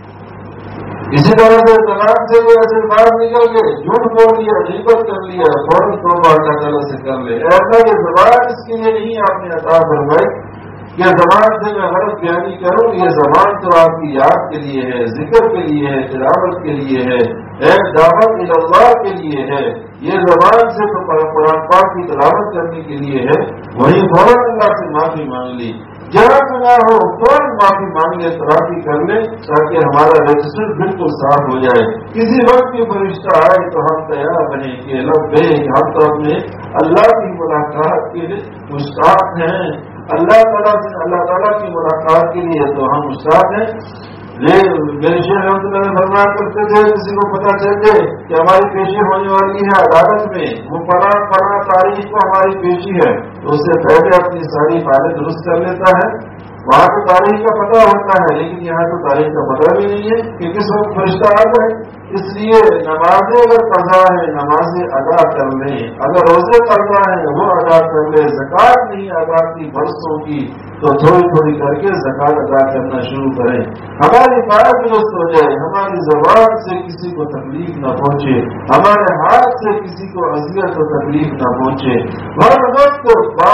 اسی طرح سے زبان سے بھی ایسے بات نکل گئے، جھوٹ بول لیا، غیبت کر لیا، فوراً توبہ اللہ تعالیٰ سے کر لے۔ اے اللہ یہ زبان اس کے لیے نہیں آپ نے عطا فرمائی کہ زبان سے میں غلط بیانی کروں، یہ زبان تو آپ کی یاد کے لیے ہے، ذکر کے لیے ہے، تلاوت کے لیے ہے، دعوت اللہ کے لیے ہے، یہ زبان سے تو قرآن پاک کی تلاوت کرنے کے لیے ہے۔ وہی فوراً اللہ سے معافی مانگ لی، جہاں گناہ ہو فوراً معافی مانگ لے، ترافی کر لیں تاکہ ہمارا رجسٹر بالکل صاف ہو جائے۔ کسی وقت بھی فرشتہ آئے تو ہم تیار بنے کہ لبیک، ہم تو اپنے اللہ کی ملاقات کے لیے مشتاق ہیں، اللہ تعالیٰ کی ملاقات کے لیے تو ہم مشتاق ہیں۔ میرے شیخ رحمۃ اللہ فرمایا کرتے تھے کسی کو پتہ چل جائے کہ ہماری پیشی ہونے والی ہے عدالت میں، وہ فلاں تاریخ کو ہماری پیشی ہے تو اس سے پہلے اپنی ساری فائلیں درست کر لیتا ہے۔ وہاں تو تاریخ کا پتہ ہوتا ہے لیکن یہاں تو تاریخ کا پتہ بھی نہیں ہے کہ کس وقت فرشتہ آ جائے۔ اس لیے نمازیں اگر قضا ہے نمازیں ادا کر لیں، اگر روزے قضا ہے وہ ادا کر لیں، زکوٰۃ نہیں ادا کی برسوں کی تو تھوڑی تھوڑی کر کے زکوٰۃ ادا کرنا شروع کریں، ہماری بات درست ہو جائے، ہماری زبان سے کسی کو تکلیف نہ پہنچے، ہمارے ہاتھ سے کسی کو اذیت و تکلیف نہ پہنچے۔ ہر وقت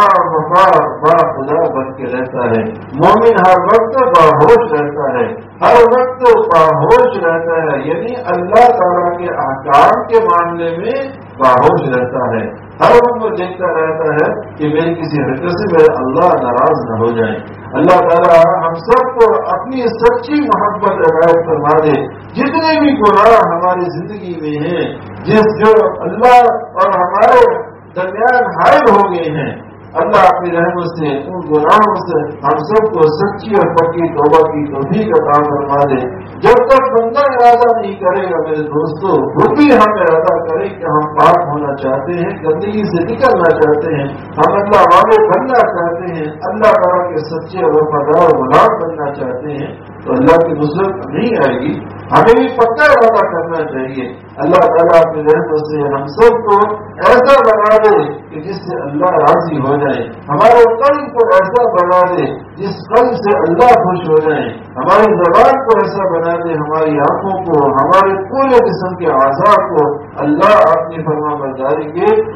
با خدا بن کے رہتا ہے، مومن ہر وقت باہوش رہتا ہے، ہر وقت باہوش رہتا ہے، یعنی اللہ تعالیٰ کے احکام کے معاملے میں باہوش رہتا ہے، ہر وقت دیکھتا رہتا ہے کہ میری کسی حرکت سے میرا اللہ ناراض نہ ہو جائے۔ اللہ تعالیٰ ہم سب کو اپنی سچی محبت عنایت فرما دے. جتنے بھی گناہ ہماری زندگی میں ہیں، جو اللہ اور ہمارے درمیان حائل ہو گئے ہیں، اللہ اپنی رحمت سے ان گناہوں سے ہم سب کو سچی اور پکی توبہ کی توفیق عطا فرما دے. جب تک بندہ ارادہ نہیں کرے گا میرے دوستوں، وہ بھی ہم ارادہ کریں کہ ہم پاک ہونا چاہتے ہیں، گندگی سے نکلنا چاہتے ہیں، ہم اللہ والے بننا چاہتے ہیں، اللہ تعالیٰ کے سچے اور وفادار غلام بننا چاہتے ہیں، تو اللہ کی نصرت نہیں آئے گی. ہمیں بھی پکا ارادہ کرنا چاہیے. اللہ تعالیٰ اپنی رحمت سے ہم سب کو ایسا بنا دے کہ جس سے اللہ راضی ہو جائے. ہمارے قلب کو ایسا بنا دے جس قلب سے اللہ خوش ہو جائے. ہماری زبان کو ایسا بنا دے، ہماری آنکھوں کو، ہمارے پورے جسم کے اعضاء کو اللہ اپنی فرما برداری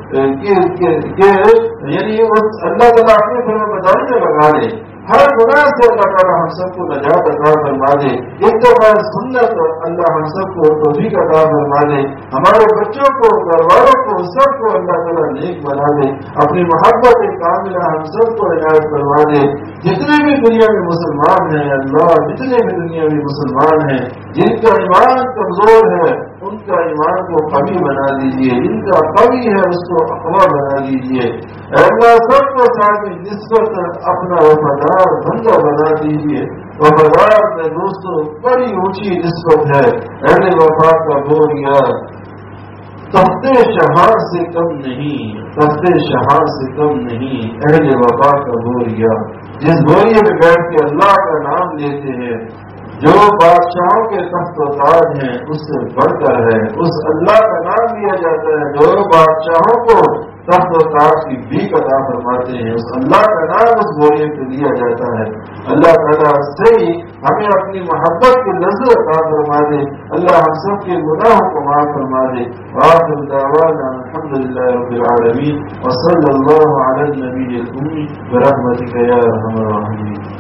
یعنی اللہ تعالیٰ اپنی فرما برداری میں لگا دے. ہر گناہ سے اللہ تعالیٰ ہم سب کو نجات عطا فرما دے. ایک دفعہ سنت اللہ ہم سب کو توفیق عطا فرما دے. ہمارے بچوں کو، گھر والوں کو، سب کو اللہ تعالیٰ نیک بنا دے. اپنی محبت کاملہ ہم سب کو عنایت فرما دے. جتنے بھی دنیا میں مسلمان ہیں اللہ، جتنے بھی دنیا میں مسلمان ہیں جن کا ایمان کمزور ہے ان کا ایمان کو قوی بنا دیجیے، جن کا قوی ہے اس کو اقوی بنا دیجیے. اللہ سب کو ساتھ نسبت اپنا وفادار بندہ بنا دیجیے. وفادار میں دوستوں بڑی اونچی نسبت ہے. اہل وفا کا بوریا تخت شہاں سے کم نہیں، تخت شہاں سے کم نہیں. اہل وفا کا بوریا جس بوریے میں بیٹھ کے اللہ کا نام لیتے ہیں، جو بادشاہوں کے تخت و تاج ہیں اس سے بڑھ کر ہے. اس اللہ کا نام لیا جاتا ہے جو بادشاہوں کو تخت و تاج کی بھیک عطا فرماتے ہیں. اس اللہ کا نام اس بوریے پہ لیا جاتا ہے. اللہ تعالیٰ سے ہی ہمیں اپنی محبت کی نظر عطا فرما دے. اللہ ہم سب کے گناہوں کو معاف فرما دے. وآخر دعوانا الحمدللہ رب العالمین وصلی اللہ علی النبی الأمی برحمتک یا ارحم الراحمین.